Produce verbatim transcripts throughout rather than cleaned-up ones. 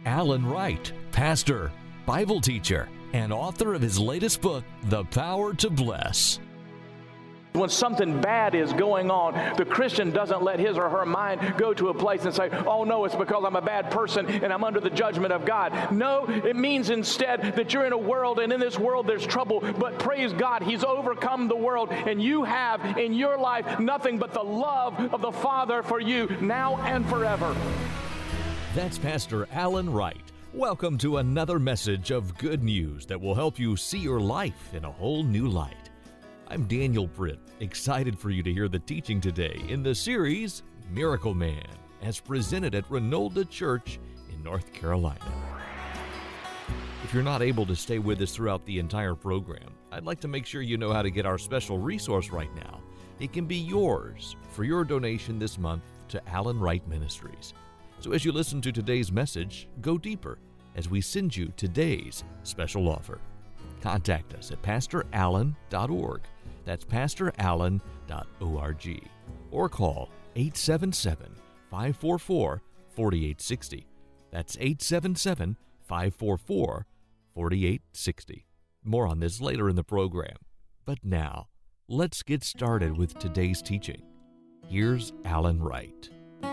Alan Wright, pastor, Bible teacher, and author of his latest book, The Power to Bless. When something bad is going on, the Christian doesn't let his or her mind go to a place and say, oh no, it's because I'm a bad person and I'm under the judgment of God. No, it means instead that you're in a world, and in this world there's trouble, but praise God, He's overcome the world, and you have in your life nothing but the love of the Father for you now and forever. That's Pastor Alan Wright. Welcome to another message of good news that will help you see your life in a whole new light. I'm Daniel Britt, excited for you to hear the teaching today in the series Miracle Man, as presented at Renolda Church in North Carolina. If you're not able to stay with us throughout the entire program, I'd like to make sure you know how to get our special resource right now. It can be yours for your donation this month to Alan Wright Ministries. So as you listen to today's message, go deeper as we send you today's special offer. Contact us at pastor allen dot org. That's pastor allen dot org. Or call eight seven seven, five four four, four eight six zero. That's eight seven seven, five four four, four eight six zero. More on this later in the program. But now, let's get started with today's teaching. Here's Alan Wright.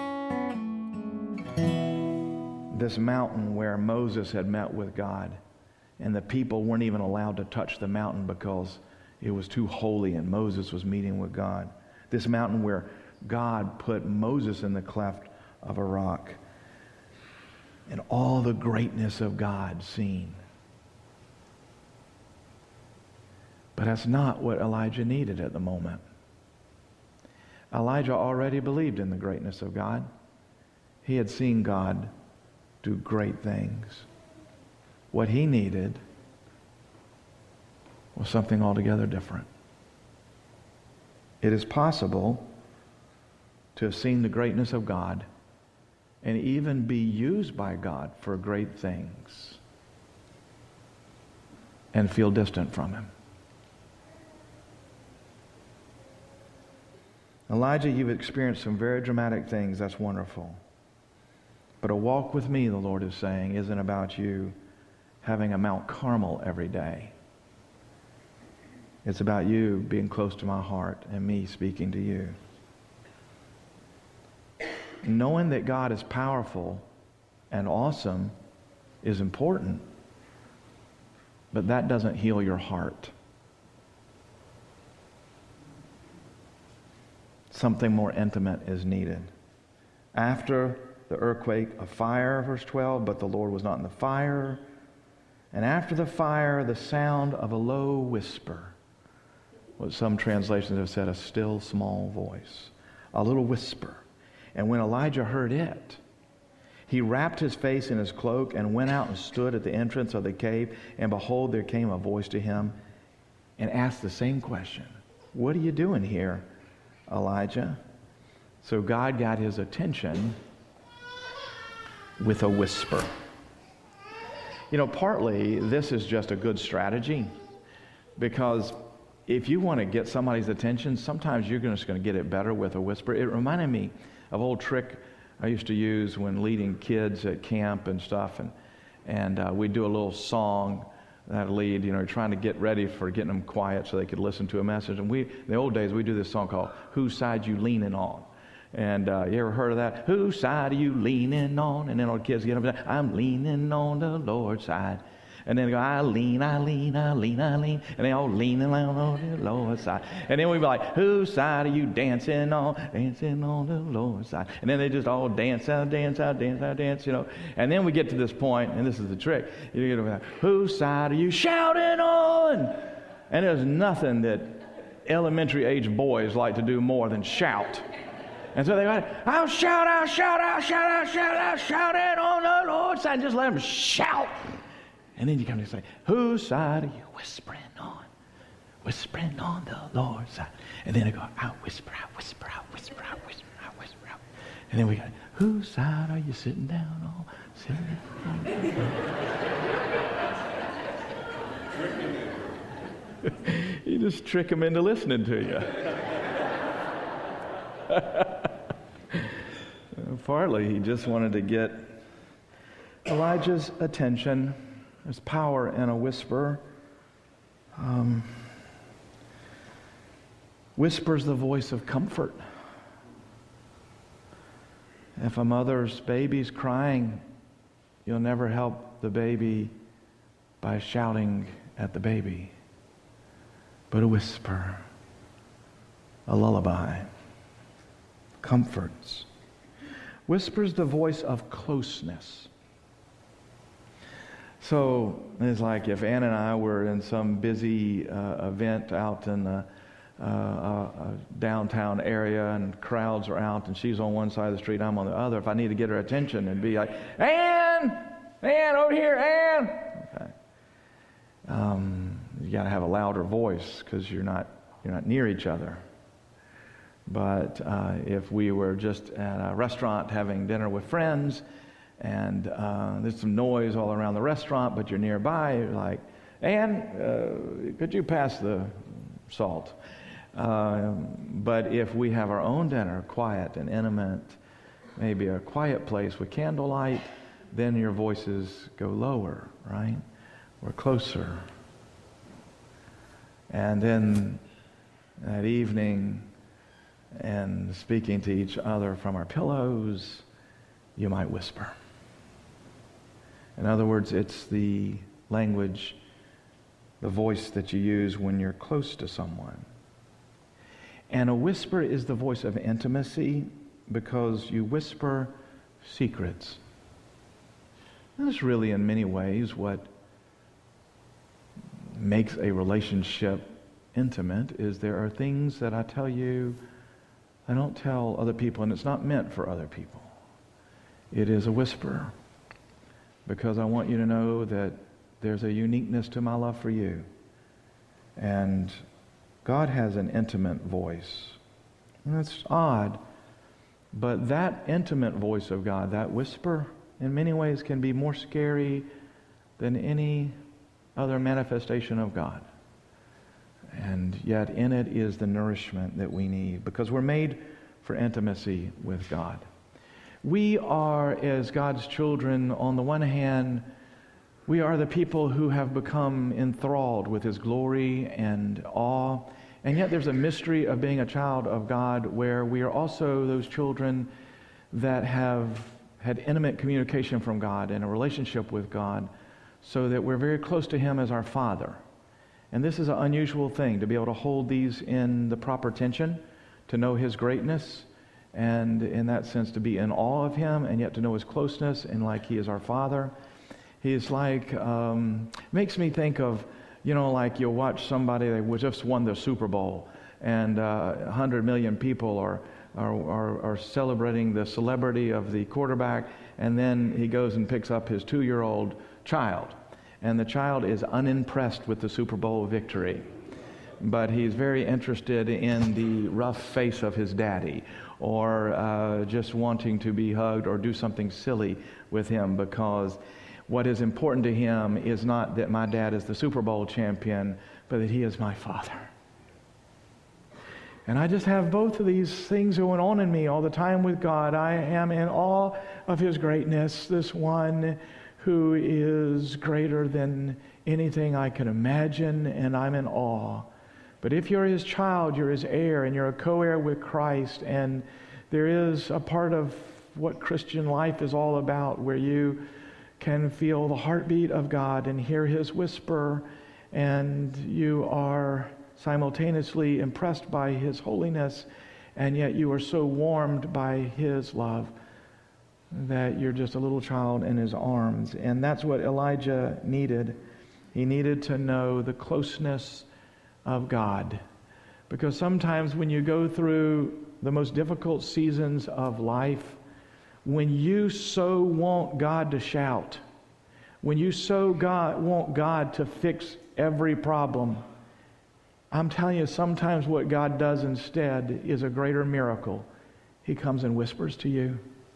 This mountain where Moses had met with God, and the people weren't even allowed to touch the mountain because it was too holy and Moses was meeting with God. This mountain where God put Moses in the cleft of a rock, and all the greatness of God seen. But that's not what Elijah needed at the moment. Elijah already believed in the greatness of God. He had seen God do great things. What he needed was something altogether different. It is possible to have seen the greatness of God and even be used by God for great things and feel distant from Him. Elijah, you've experienced some very dramatic things. That's wonderful. But a walk with me, the Lord is saying, isn't about you having a Mount Carmel every day. It's about you being close to my heart and me speaking to you. Knowing that God is powerful and awesome is important, but that doesn't heal your heart. Something more intimate is needed. After the earthquake, a fire, verse twelve, but the Lord was not in the fire. And after the fire, the sound of a low whisper. What some translations have said, a still small voice. A little whisper. And when Elijah heard it, he wrapped his face in his cloak and went out and stood at the entrance of the cave. And behold, there came a voice to him and asked the same question. What are you doing here, Elijah? So God got his attention with a whisper. You know, partly this is just a good strategy, because if you want to get somebody's attention, sometimes you're just going to get it better with a whisper. It reminded me of an old trick I used to use when leading kids at camp and stuff, and and uh, we'd do a little song that lead, you know, trying to get ready for getting them quiet so they could listen to a message. And we, in the old days, we do this song called "Whose Side You Leaning On?" And uh, you ever heard of that? Whose side are you leaning on? And then all the kids get up and say, I'm leaning on the Lord's side. And then they go, I lean, I lean, I lean, I lean. And they all leaning on the Lord's side. And then we be like, whose side are you dancing on? Dancing on the Lord's side. And then they just all dance out, dance out, dance out, dance, you know. And then we get to this point, and this is the trick. You get over there, whose side are you shouting on? And there's nothing that elementary age boys like to do more than shout. And so they go, I'll shout, I'll shout, I'll shout, I'll shout, I'll shout it on the Lord's side. Just let them shout. And then you come to say, whose side are you whispering on? Whispering on the Lord's side. And then they go, I'll whisper, I'll whisper, I'll whisper, I'll whisper, I'll whisper, I'll. And then we go, whose side are you sitting down on? Sitting down on. You just trick them into listening to you. Partly, he just wanted to get Elijah's attention. There's power in a whisper. Um, whisper's the voice of comfort. If a mother's baby's crying, you'll never help the baby by shouting at the baby, but a whisper, a lullaby, comforts. Whisper's the voice of closeness. So it's like if Ann and I were in some busy uh, event out in the uh, uh, downtown area and crowds are out and she's on one side of the street, I'm on the other. If I need to get her attention and be like, Ann, Ann, over here, Ann. Okay. Um, you got to have a louder voice because you're not you're not near each other. But uh, if we were just at a restaurant having dinner with friends and uh, there's some noise all around the restaurant, but you're nearby, you're like, Ann, uh, could you pass the salt? Uh, but if we have our own dinner, quiet and intimate, maybe a quiet place with candlelight, then your voices go lower, right? We're closer. And then that evening, and speaking to each other from our pillows, you might whisper. In other words, it's the language, the voice that you use when you're close to someone. And a whisper is the voice of intimacy because you whisper secrets. And that's really, in many ways, what makes a relationship intimate, is there are things that I tell you I don't tell other people, and it's not meant for other people. It is a whisper because I want you to know that there's a uniqueness to my love for you. And God has an intimate voice. And it's odd, but that intimate voice of God, that whisper, in many ways can be more scary than any other manifestation of God. And yet in it is the nourishment that we need because we're made for intimacy with God. We are, as God's children, on the one hand, we are the people who have become enthralled with His glory and awe. And yet there's a mystery of being a child of God where we are also those children that have had intimate communication from God and a relationship with God so that we're very close to Him as our Father. And this is an unusual thing, to be able to hold these in the proper tension, to know His greatness, and in that sense to be in awe of Him, and yet to know His closeness, and like He is our Father. He is like, um, makes me think of, you know, like you'll watch somebody that just won the Super Bowl, and uh, one hundred million people are, are, are, are celebrating the celebrity of the quarterback, and then he goes and picks up his two-year-old child. And the child is unimpressed with the Super Bowl victory. But he's very interested in the rough face of his daddy, or uh, just wanting to be hugged or do something silly with him, because what is important to him is not that my dad is the Super Bowl champion, but that he is my father. And I just have both of these things going on in me all the time with God. I am in awe of His greatness, this one who is greater than anything I can imagine, and I'm in awe. But if you're His child, you're His heir, and you're a co-heir with Christ, and there is a part of what Christian life is all about where you can feel the heartbeat of God and hear His whisper, and you are simultaneously impressed by His holiness, and yet you are so warmed by His love that you're just a little child in His arms. And that's what Elijah needed. He needed to know the closeness of God. Because sometimes when you go through the most difficult seasons of life, when you so want God to shout, when you so God, want God to fix every problem, I'm telling you, sometimes what God does instead is a greater miracle. He comes and whispers to you.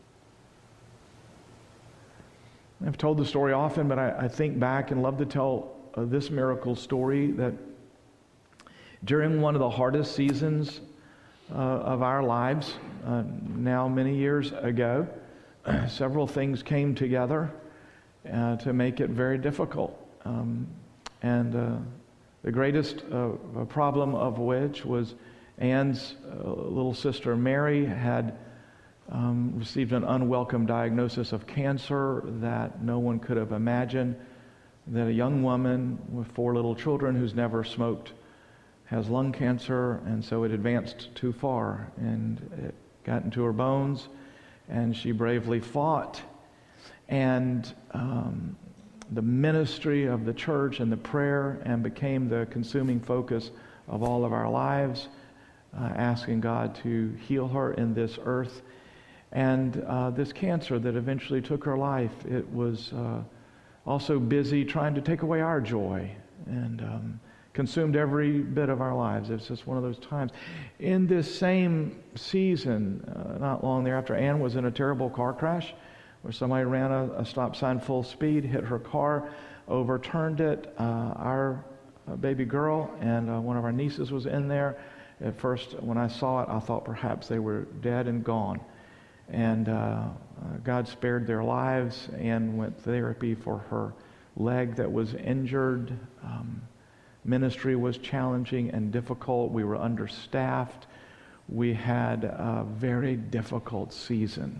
I've told the story often, but I, I think back and love to tell uh, this miracle story that during one of the hardest seasons uh, of our lives, uh, now many years ago, several things came together uh, to make it very difficult. Um, and uh, the greatest uh, problem of which was Anne's uh, little sister Mary had um, received an unwelcome diagnosis of cancer that no one could have imagined, that a young woman with four little children who's never smoked has lung cancer, and so it advanced too far, and it got into her bones, and she bravely fought. And um, the ministry of the church and the prayer and became the consuming focus of all of our lives, uh, asking God to heal her in this earth. And uh, this cancer that eventually took her life, it was uh, also busy trying to take away our joy, and um, consumed every bit of our lives. It's just one of those times. In this same season, uh, not long thereafter, Anne was in a terrible car crash where somebody ran a, a stop sign full speed, hit her car, overturned it. Uh, our uh, baby girl and uh, one of our nieces was in there. At first, when I saw it, I thought perhaps they were dead and gone. And uh, uh, God spared their lives and went therapy for her leg that was injured. Um, Ministry was challenging and difficult. We were understaffed. We had a very difficult season.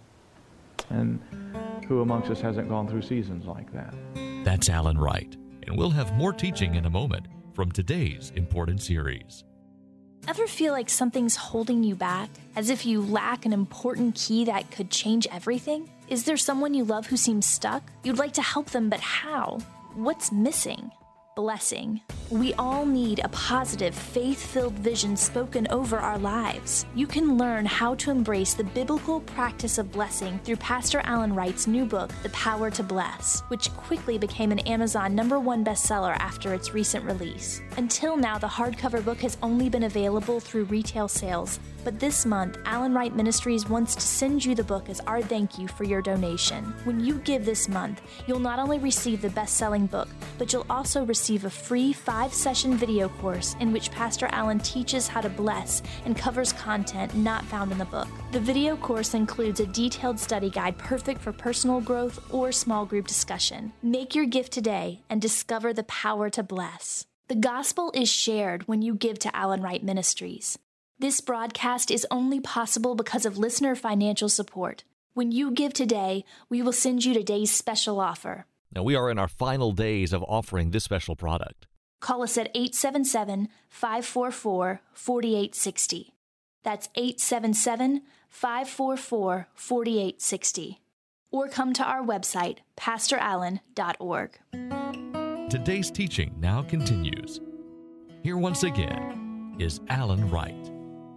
And who amongst us hasn't gone through seasons like that? That's Alan Wright, and we'll have more teaching in a moment from today's important series. Ever feel like something's holding you back, as if you lack an important key that could change everything? Is there someone you love who seems stuck? You'd like to help them, but how? What's missing? Blessing. We all need a positive, faith-filled vision spoken over our lives. You can learn how to embrace the biblical practice of blessing through Pastor Alan Wright's new book, The Power to Bless, which quickly became an Amazon number one bestseller after its recent release. Until now, the hardcover book has only been available through retail sales, but this month, Alan Wright Ministries wants to send you the book as our thank you for your donation. When you give this month, you'll not only receive the best-selling book, but you'll also receive a free five-session video course in which Pastor Alan teaches how to bless and covers content not found in the book. The video course includes a detailed study guide perfect for personal growth or small group discussion. Make your gift today and discover the power to bless. The gospel is shared when you give to Alan Wright Ministries. This broadcast is only possible because of listener financial support. When you give today, we will send you today's special offer. Now, we are in our final days of offering this special product. Call us at eight seven seven, five four four, four eight six zero. That's eight seven seven, five four four, four eight six zero. Or come to our website, pastor allen dot org. Today's teaching now continues. Here once again is Alan Wright.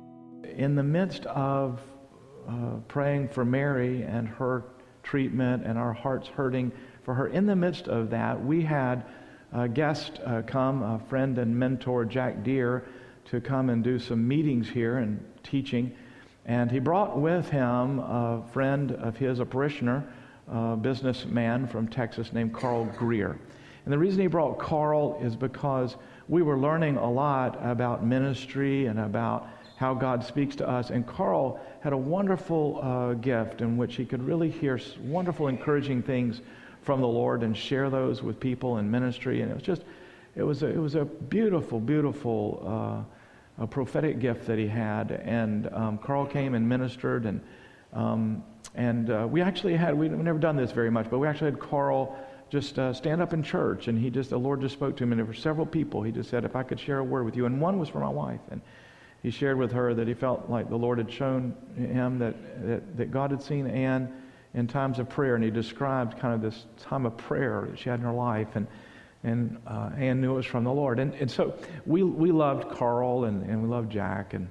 In the midst of uh, praying for Mary and her treatment and our hearts hurting for her, in the midst of that, we had a guest uh, come, a friend and mentor, Jack Deere, to come and do some meetings here and teaching. And he brought with him a friend of his, a parishioner, a businessman from Texas named Carl Greer. And the reason he brought Carl is because we were learning a lot about ministry and about how God speaks to us. And Carl had a wonderful uh, gift in which he could really hear wonderful, encouraging things from the Lord and share those with people in ministry. And it was just, it was a, it was a beautiful, beautiful uh, a prophetic gift that he had. And um, Carl came and ministered, and um, and uh, we actually had, we've never done this very much, but we actually had Carl just uh, stand up in church, and he just, the Lord just spoke to him, and there were several people. He just said, if I could share a word with you. And one was for my wife. And he shared with her that he felt like the Lord had shown him that, that, that God had seen Anne in times of prayer, and he described kind of this time of prayer that she had in her life, and and uh, Anne knew it was from the Lord. And, and so we we loved Carl, and, and we loved Jack. And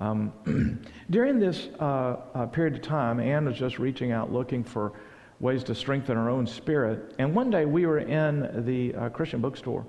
um, during this uh, uh, period of time, Anne was just reaching out, looking for ways to strengthen her own spirit. And one day we were in the uh, Christian bookstore,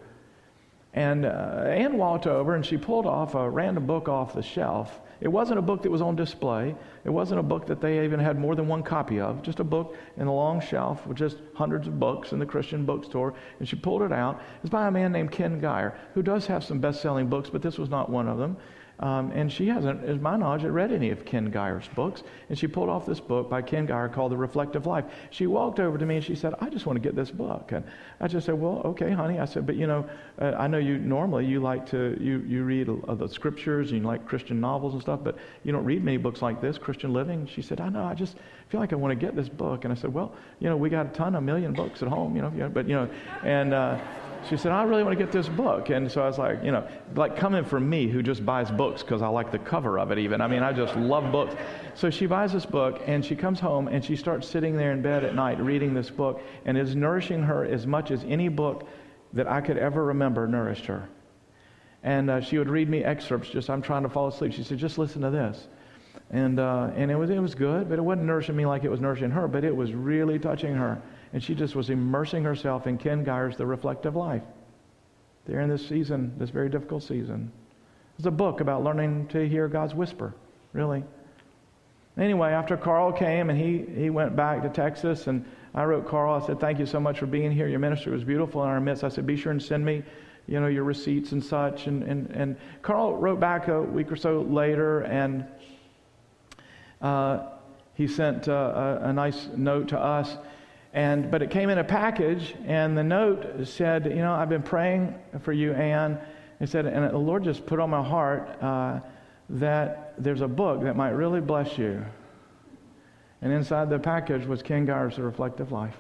and uh, Anne walked over and she pulled off a random book off the shelf. It wasn't a book that was on display. It wasn't a book that they even had more than one copy of. Just a book in the long shelf with just hundreds of books in the Christian bookstore. And she pulled it out. It's by a man named Ken Geyer, who does have some best-selling books, but this was not one of them. Um, and she hasn't, as my knowledge, read any of Ken Geyer's books. And she pulled off this book by Ken Geyer called The Reflective Life. She walked over to me and she said, I just want to get this book. And I just said, well, okay, honey. I said, but you know, uh, I know you normally you like to, you, you read uh, the scriptures and you like Christian novels and stuff, but you don't read many books like this, Christian Living. She said, I know, I just feel like I want to get this book. And I said, well, you know, we got a ton, a million books at home, you know, you know but you know, and uh, she said, I really want to get this book. And so I was like, you know, like coming from me who just buys books because I like the cover of it even. I mean, I just love books. So she buys this book and she comes home and she starts sitting there in bed at night reading this book, and it's nourishing her as much as any book that I could ever remember nourished her. And uh, she would read me excerpts, just I'm trying to fall asleep. She said, just listen to this. And uh, and it was it was good, but it wasn't nourishing me like it was nourishing her, but it was really touching her. And she just was immersing herself in Ken Geyer's The Reflective Life. There in this season, this very difficult season. It's a book about learning to hear God's whisper, really. Anyway, after Carl came and he, he went back to Texas, and I wrote Carl, I said, thank you so much for being here. Your ministry was beautiful in our midst. I said, be sure and send me, you know, your receipts and such. And, and, and Carl wrote back a week or so later, and uh, he sent uh, a, a nice note to us. And but it came in a package, and the note said, you know, I've been praying for you, Ann. It said, and the Lord just put on my heart uh, that there's a book that might really bless you. And inside the package was Ken Geyer's The Reflective Life.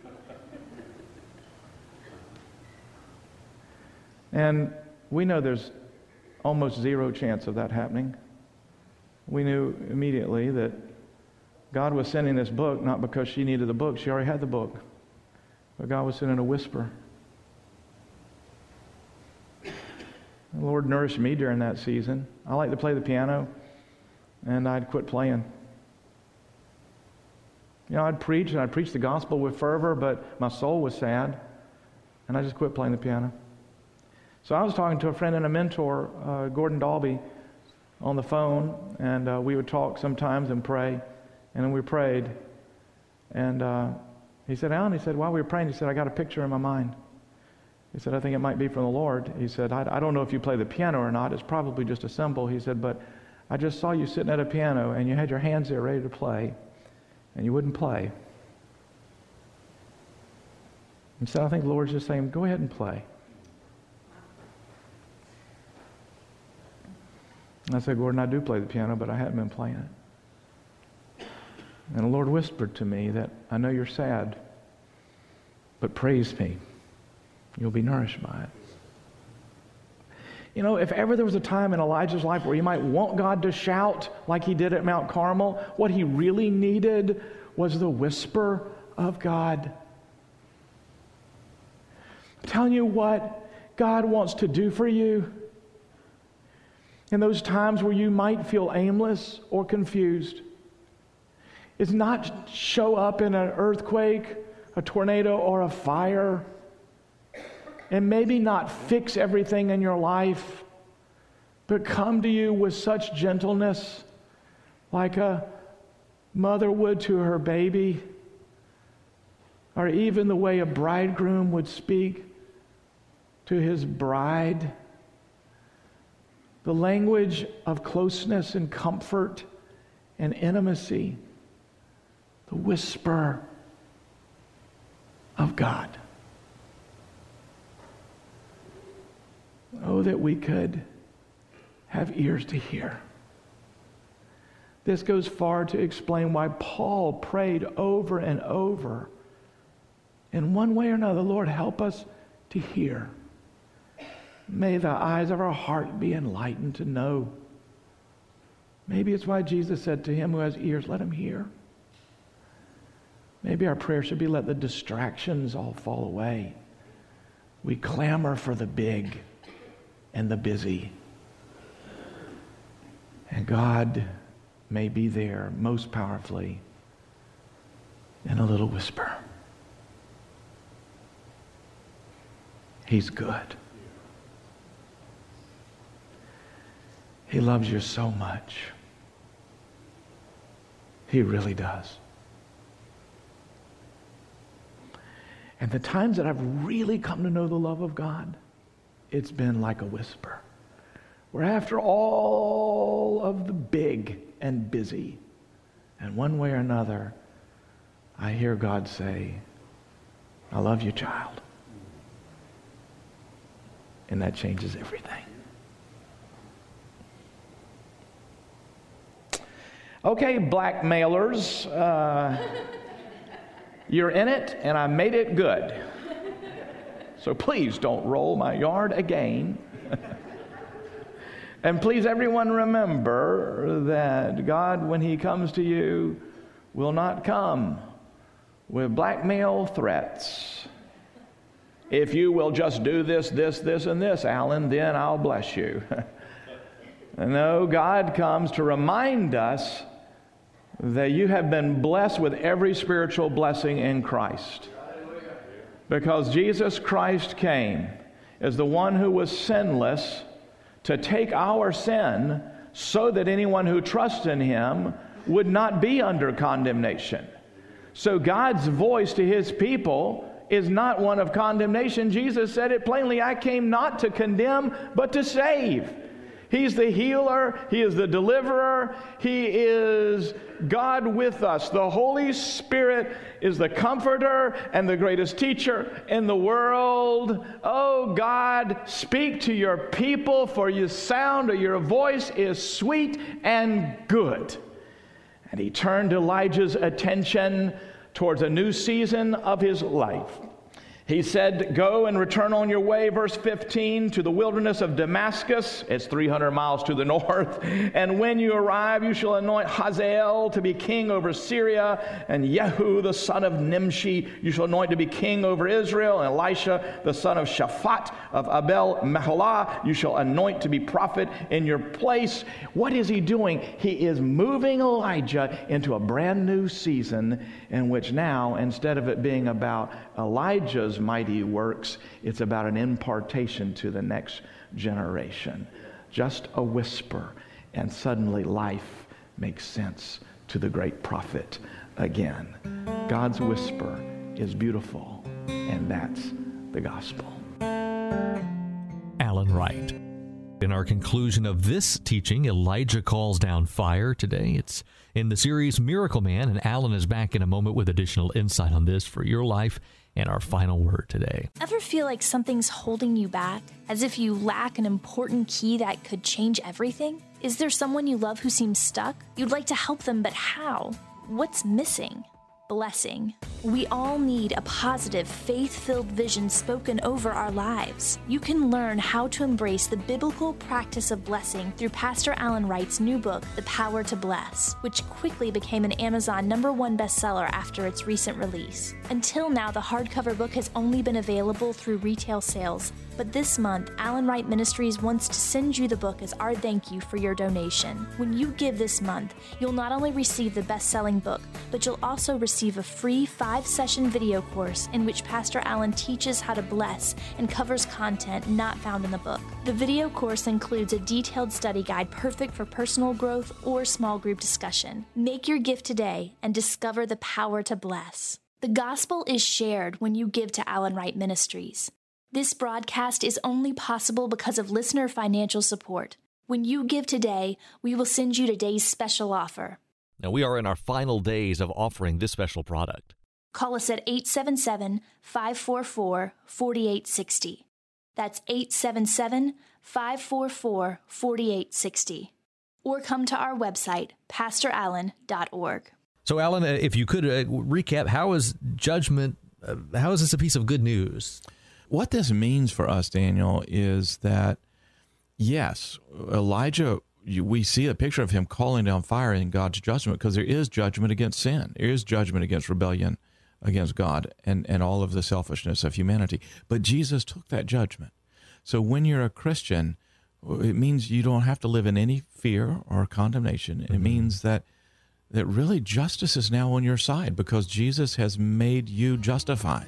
And we know there's almost zero chance of that happening. We knew immediately that God was sending this book not because she needed the book. She already had the book. But God was sending a whisper. The Lord nourished me during that season. I like to play the piano, and I'd quit playing. You know, I'd preach, and I'd preach the gospel with fervor, but my soul was sad, and I just quit playing the piano. So I was talking to a friend and a mentor, uh, Gordon Dalby, on the phone, and uh, we would talk sometimes and pray. And then we prayed, and uh, he said, Alan, he said, while we were praying, he said, I got a picture in my mind. He said, I think it might be from the Lord. He said, I, I don't know if you play the piano or not. It's probably just a symbol. He said, but I just saw you sitting at a piano, and you had your hands there ready to play, and you wouldn't play. He said, I think the Lord's just saying, go ahead and play. And I said, Gordon, I do play the piano, but I haven't been playing it. And the Lord whispered to me that, I know you're sad, but praise me. You'll be nourished by it. You know, if ever there was a time in Elijah's life where he might want God to shout like he did at Mount Carmel, what he really needed was the whisper of God. I'm telling you what God wants to do for you in those times where you might feel aimless or confused. It's not show up in an earthquake, a tornado, or a fire, and maybe not fix everything in your life, but come to you with such gentleness, like a mother would to her baby, or even the way a bridegroom would speak to his bride. The language of closeness and comfort and intimacy. The whisper of God. Oh, that we could have ears to hear. This goes far to explain why Paul prayed over and over. In one way or another, Lord, help us to hear. May the eyes of our heart be enlightened to know. Maybe it's why Jesus said to him who has ears, let him hear. Maybe our prayer should be, let the distractions all fall away. We clamor for the big and the busy. And God may be there most powerfully in a little whisper. He's good. He loves you so much. He really does. And the times that I've really come to know the love of God, it's been like a whisper. We're after all of the big and busy. And one way or another, I hear God say, I love you, child. And that changes everything. Okay, blackmailers, uh, you're in it, and I made it good. So please don't roll my yard again. And please, everyone, remember that God, when he comes to you, will not come with blackmail threats. If you will just do this, this, this, and this, Alan, then I'll bless you. No, God comes to remind us that you have been blessed with every spiritual blessing in Christ. Because Jesus Christ came as the one who was sinless to take our sin so that anyone who trusts in him would not be under condemnation. So God's voice to his people is not one of condemnation. Jesus said it plainly, I came not to condemn, but to save. He's the healer. He is the deliverer. He is God with us. The Holy Spirit is the comforter and the greatest teacher in the world. Oh God, speak to your people, for your sound or your voice is sweet and good. And he turned Elijah's attention towards a new season of his life. He said, go and return on your way, verse fifteen, to the wilderness of Damascus. It's three hundred miles to the north. And when you arrive, you shall anoint Hazael to be king over Syria, and Jehu, the son of Nimshi, you shall anoint to be king over Israel, and Elisha, the son of Shaphat of Abel Meholah, you shall anoint to be prophet in your place. What is he doing? He is moving Elijah into a brand new season in which now, instead of it being about Elijah's mighty works, it's about an impartation to the next generation. Just a whisper, and suddenly life makes sense to the great prophet again. God's whisper is beautiful, and that's the gospel. Alan Wright. In our conclusion of this teaching, Elijah Calls Down Fire, today it's in the series Miracle Man, and Alan is back in a moment with additional insight on this for your life and our final word today. Ever feel like something's holding you back, as if you lack an important key that could change everything? Is there someone you love who seems stuck? You'd like to help them, but how? What's missing? Blessing. We all need a positive, faith-filled vision spoken over our lives. You can learn how to embrace the biblical practice of blessing through Pastor Alan Wright's new book, The Power to Bless, which quickly became an Amazon number one bestseller after its recent release. Until now, the hardcover book has only been available through retail sales, but this month, Alan Wright Ministries wants to send you the book as our thank you for your donation. When you give this month, you'll not only receive the best-selling book, but you'll also receive a free five-session video course in which Pastor Alan teaches how to bless and covers content not found in the book. The video course includes a detailed study guide perfect for personal growth or small group discussion. Make your gift today and discover the power to bless. The gospel is shared when you give to Alan Wright Ministries. This broadcast is only possible because of listener financial support. When you give today, we will send you today's special offer. Now, we are in our final days of offering this special product. Call us at eight seven seven, five four four, four eight six zero. That's eight seven seven, five four four, four eight six zero. Or come to our website, pastor allen dot org. So, Alan, if you could uh, recap, how is judgment, uh, how is this a piece of good news? What this means for us, Daniel, is that, yes, Elijah, we see a picture of him calling down fire in God's judgment, because there is judgment against sin. There is judgment against rebellion against God and, and all of the selfishness of humanity. But Jesus took that judgment. So when you're a Christian, it means you don't have to live in any fear or condemnation. It mm-hmm. means that that really justice is now on your side, because Jesus has made you justified.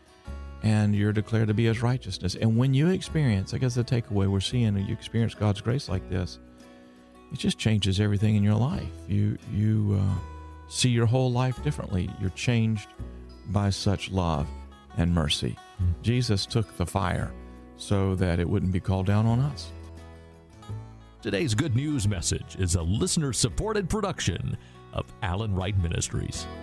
And you're declared to be his righteousness. And when you experience, I guess the takeaway we're seeing, when you experience God's grace like this, it just changes everything in your life. You you uh, see your whole life differently. You're changed by such love and mercy. Mm-hmm. Jesus took the fire so that it wouldn't be called down on us. Today's Good News message is a listener-supported production of Alan Wright Ministries.